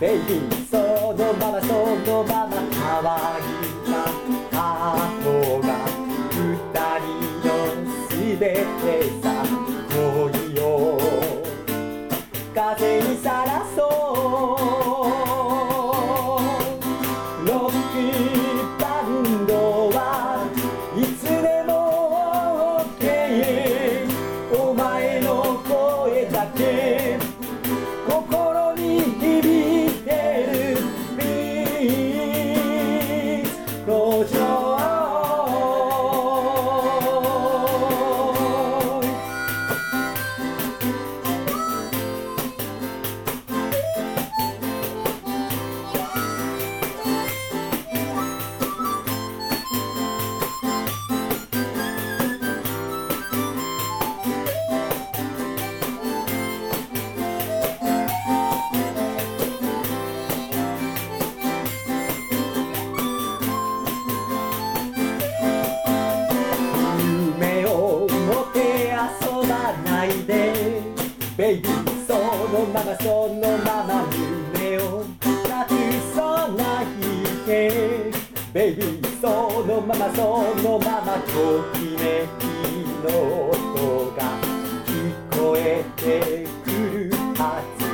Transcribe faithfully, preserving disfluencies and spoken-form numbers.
ベイビーそのままそのまま可愛いな顔が二人のすべてさ恋を風にさらそうロックバンドはいつでも OK お前の声だけ心に響いてるビート路上ベイビーそのままそのまま夢をなくさないでベイビーそのままそのままときめきの音が聞こえてくるはず